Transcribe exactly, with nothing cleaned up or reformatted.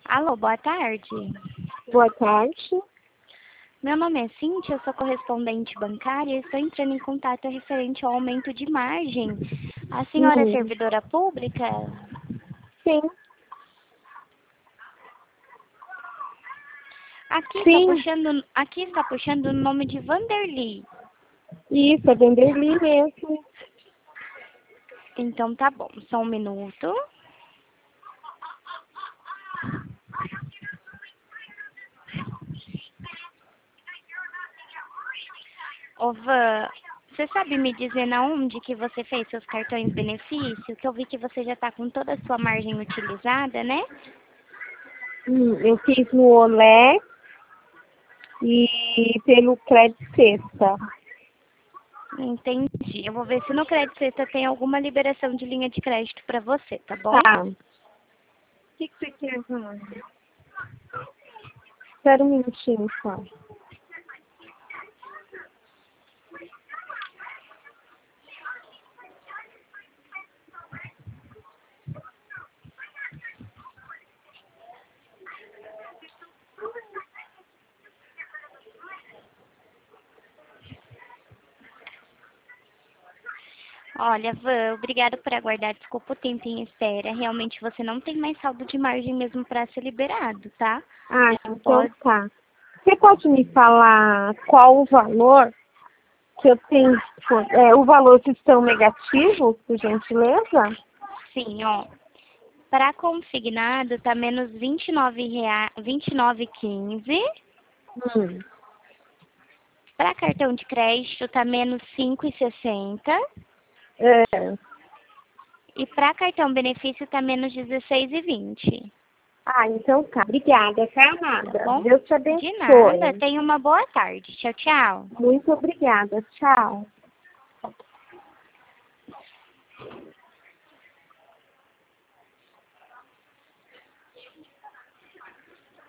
Alô, boa tarde. Boa tarde. Meu nome é Cíntia, eu sou correspondente bancária e estou entrando em contato referente ao aumento de margem. A senhora é Hum, servidora pública? sim. Aqui está Sim, puxando, aqui está puxando o nome de Vanderly. isso, é Vanderly mesmo. Então tá bom, só um minuto. Ô Van, você sabe me dizer na onde que você fez seus cartões benefício? Que eu vi que você já está com toda a sua margem utilizada, né? Hum, eu fiz no Olé e pelo Crédito Sexta. Entendi. Eu vou ver se no Crédito Sexta tem alguma liberação de linha de crédito para você, tá bom? Tá. O que, que você quer, Van? Espera um minutinho só. Olha, Van, obrigada por aguardar. Desculpa o tempo em espera. Realmente você não tem mais saldo de margem mesmo para ser liberado, tá? Ah, Você então pode... tá. Você pode me falar qual o valor que eu tenho, é, o valor que estão negativos, por gentileza? Sim, ó. Para consignado tá menos vinte e nove reais, vinte e nove e quinze. Hum, Para cartão de crédito tá menos cinco e sessenta. é. E para cartão benefício tá menos dezesseis e vinte. Ah, então tá. Obrigada, tá, Tá amada? bom? Deus te De nada. abençoe. Tenha uma boa tarde. Tchau, tchau. Muito obrigada. Tchau.